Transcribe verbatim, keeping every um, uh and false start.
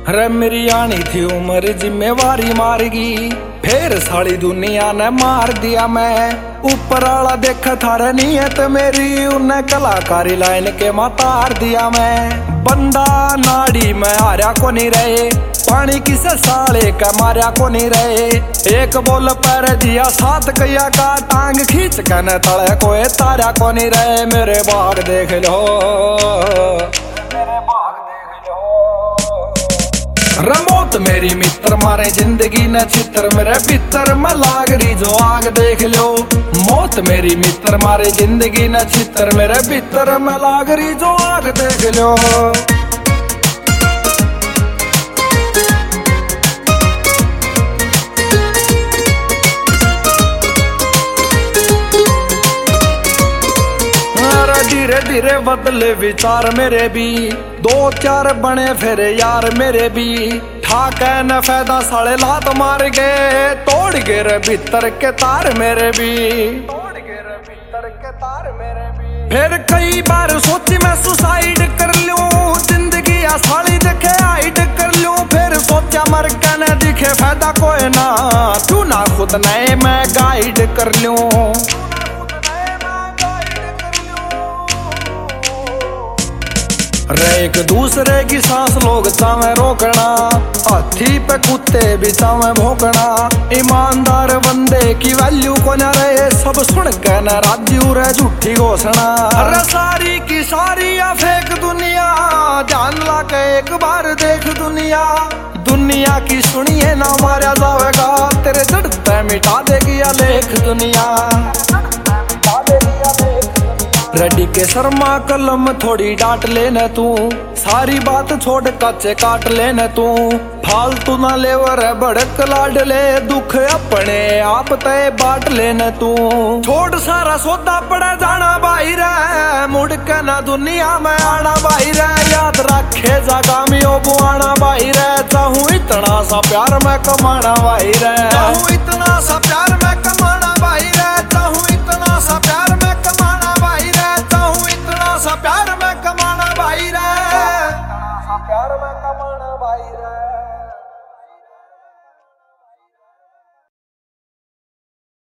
रे मेरी आनी थी उम्र जिम्मेवारी मारगी, फिर सारी दुनिया ने मार दिया मैं। ऊपर वाला देख थारे नियत मेरी, उन्हें कलाकारी लाइन के मातार दिया मैं। बंदा नाड़ी में हारा को नहीं रहे, पानी किसे साले का मारा को नहीं रहे। एक बोल पर दिया सात कैया का, टांग खींच कर न तले कोई तारा को नहीं रहे। मेरे बाग देख लो, मेरे बाग देख लो। रमोत मेरी मित्र मारे जिंदगी न चित्र, मेरे भीतर में लाग रही जो आग देख लो। मौत मेरी मित्र मारे जिंदगी न चित्र, मेरे भीतर में लाग रही जो आग देख लो। धीरे धीरे बदले विचार मेरे भी, दो चार बने फिर यार मेरे भी। ठाक न फायदा साले लात मार गए, तोड़ गए रे भीतर के तार मेरे भी, तोड़ गए रे भीतर के तार मेरे भी। फिर कई बार सोची मैं सुसाइड कर लूं, जिंदगी आसानी देखे हाइड कर लूं। फिर सोचा मर के न दिखे फायदा कोई ना, तू ना खुद नए मैं गाइड कर लूं। एक दूसरे की सांस लोग चावे रोकना, हाथी पे कुत्ते भी चावे भोंकना। ईमानदार बंदे की वैल्यू को न रहे, सब सुन के न राजू रे झूठी घोषणा। अरे सारी की सारी या फेक दुनिया, जान ला के एक बार देख दुनिया। दुनिया की सुनिए ना मारा जाएगा, तेरे जड़ते मिटा देगी या लेख दुनिया। रेडी के शर्मा कलम थोड़ी डांट लेना तू, सारी बात छोड़ कच्चे काट लेना तू। फालतू ना लेवर भड़क लाड ले, दुख अपने आप तय बांट लेना तू। छोड़ सारा सौदा पड़ा जाना बाहर है, मुड़ के ना दुनिया में आना बाहर है। याद रखे जागामियों बुआना बाहर है, चाहूं इतना सा प्यार में कमाना बाहर है। चाहूं इतना सा प्यार में कमाना बाहर है, चाहूं